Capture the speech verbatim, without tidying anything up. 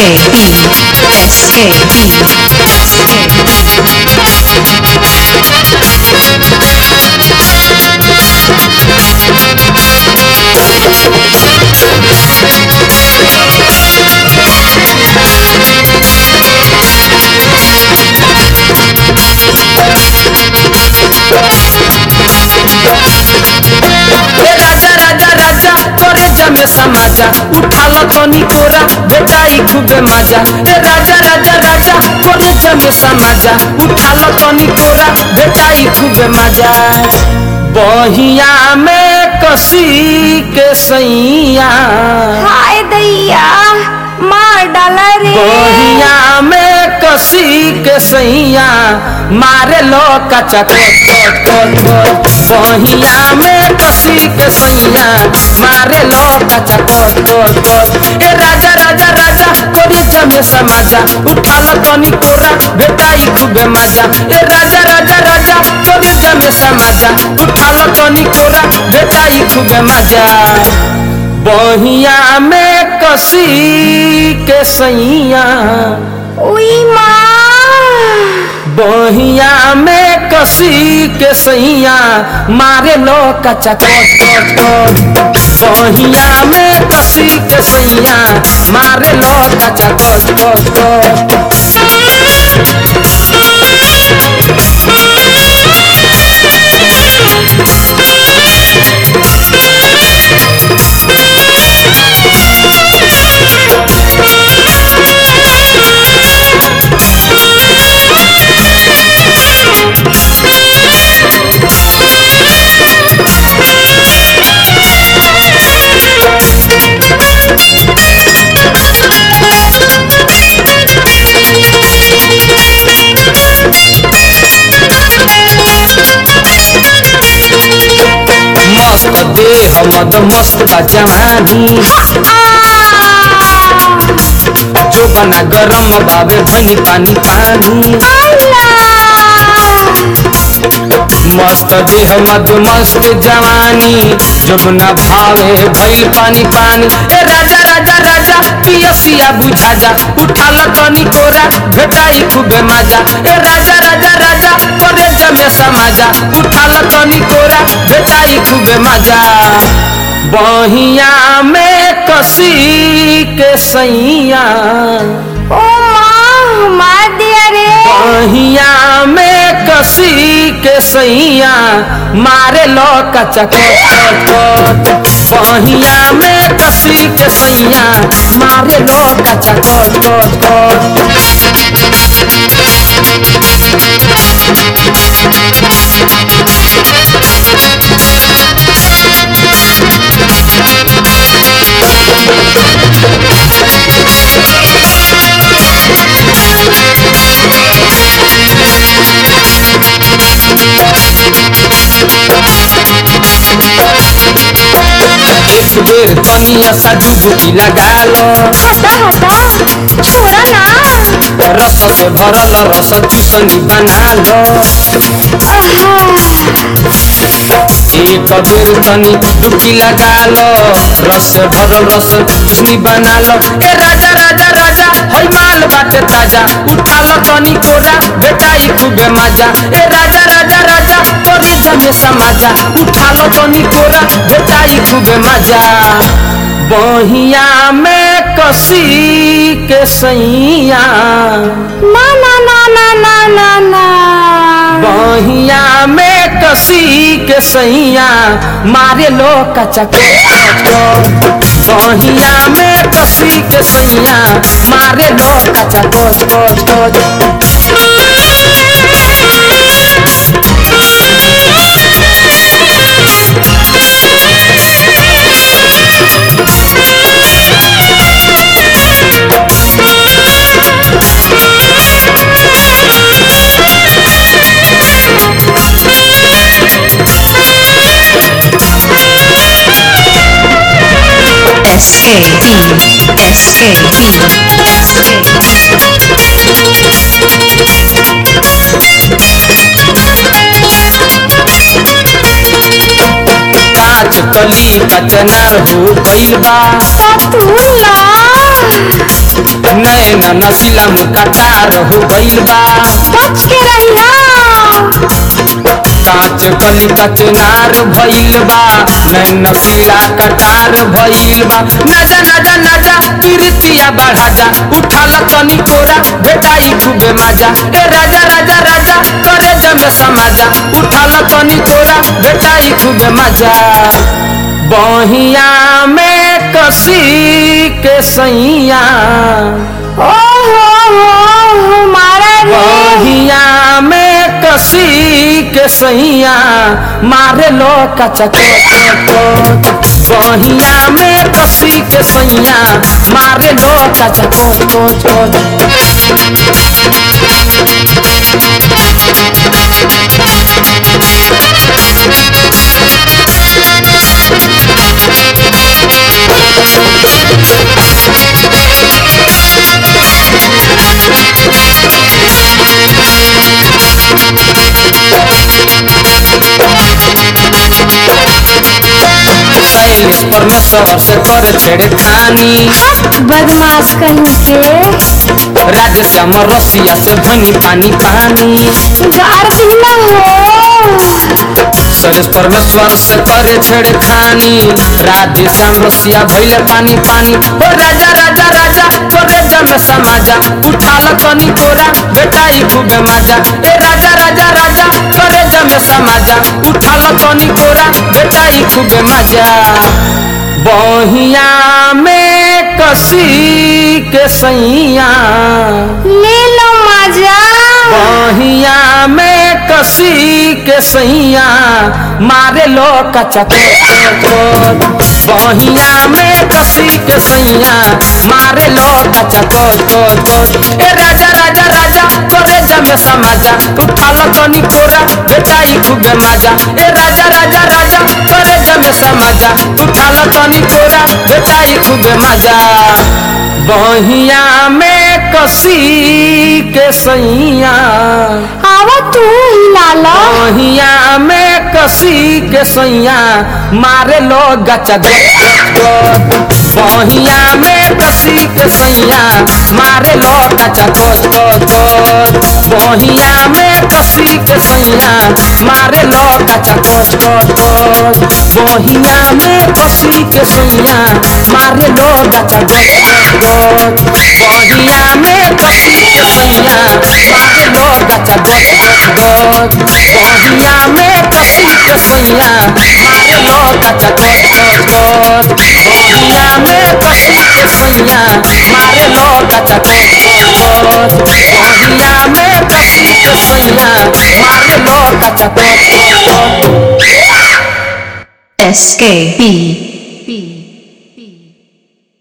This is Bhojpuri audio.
S K समाजा उठालो तनी कोरा बेटाई खूबे मजा ए राजा राजा राजा कोने जमे समाजा उठालो तनी कोरा बेटाई खूबे मजा बहिया में कसी के सैया हाय दैया मार डाला रे बहिया में कसी के सैया मारे लो कचा कोट कोट कोट बहिया में कसी के सैया मारे लो कचा कोट कोट कोट ए राजा राजा राजा कोरी जमे समाजा उठालो तनी कोरा बेटाई खूबे मजा ए राजा राजा राजा कोरी जमे समाजा उठालो तनी कोरा बेटाई खूबे मजा बहिया में कसी के सैया उई माँ बहिया में कसी के सैया मारे लो कचा कोट कोट कोट बहिया में कसी के सैया मारे लो कचा कोट कोट कोट मस्त देह मद मस्त बा जवानी जो बना गरम बाबे भनी पानी पानी मस्त देह मद मस्त जवानी जबना भावे भइल पानी पानी ए राजा राजा राजा पियसिया बुझा जा उठाला तनी कोरा भेटाई खूबे मजा ए राजा राजा राजा करे जमे समाजा उठाला तनी कोरा भेटाई खूबे मजा बहिया में कसी के सैया ओ माँ मार दिया रे बहिया में कसी के सैया मारे लो कचा कोट कोट बहिया में कसी के सैया मारे लो कचा कोट कोट कोट एक बेर तनिया सा डुबकी लगा लो हटा हटा छोड़ा ना रस से भरल रस चूसनी बना लो एक बेर तनी डुबकी लगा लो रस से भरल रस चूसनी बना लो ए राजा राजा राजा हई माल बाटे ताजा उठा लो तनी कोरा बेटाई खूबे मजा ए राजा राजा राजा कोरी जमे समाजा उठा लो तनी कोरा बेटाई खूबे मजा बहिया में कसी के सैया ना ना ना ना ना ना ना बहिया में कसी के सैया मारे लो कचा कोट बहिया में कसी के सैया मारे लो कचा कोट कोट कोट S K S K काच कली कचनार हो गइल बा पतूला नैन नसीला मुकटार हो गइल बा बच के रहिया कांच कली कचनार भइल बा नैन नसीला कटार भइल बा नजा नजा नजा कीर्तिया बढ़ा जा उठाल तनी कोरा बेटाई खूबे मजा ए राजा राजा राजा करे जमे समाजा उठाल तनी कोरा बेटाई खूबे मजा बहिया में कसी के सैया ओ हो हो मारा रे बहिया में कसी के सैया मारे लो कचा कोट बहिया में कसी के सैया मारे लो कचा कोट कोट कोट शैलेश परमेश्वर से करे छेड़खानी बदमाश कहीं के राधे श्याम रसिया से भनी पानी पानी गार दिला हो शैलेश परमेश्वर से करे छेड़खानी राधे श्याम रसिया भैले पानी पानी ओ राजा राजा राजा तोरे जमे समाजा उठाल तनी कोरा बेटाई खूबे मजा ए राजा राजा राजा तोरे जमे समाजा उठाल तनी कोरा बेटाई खूबे मजा बहिया में कसी के सैया ले लो मजा बहिया में कसी के सैया मारे लो कचा कोट बहिया में कसी के सैया मारे लो कचा कोट कोट कोट ए राजा राजा राजा तोरे जमे समाजा उठाल तनी कोरा बेटाई खूबे मजा ए राजा राजा राजा तोरे जमे समाजा उठाल तनी कोरा बेटाई खूबे मजा बहिया में कसी के सैया आवा तू हिला लो बहिया में कसी के सैया मारे लो गचा गोट बहिया में कसी के सैया मारे लो गचा कोच कोच कोच बहिया में कसी के सैया मारे लो गचा कोच कोच कोच बहिया में कसी के सैया मारे लो गचा कोच कोच बहिया में कसी के सैया मारे लो गचा कोच कोच बहिया में कसी के सैया मारे लो गचा कोच कोच बहिया में कसी के सैया मारे लो गचा कोच कोच बहिया में कसी के सैया मारे लो गचा कोच कोच S K B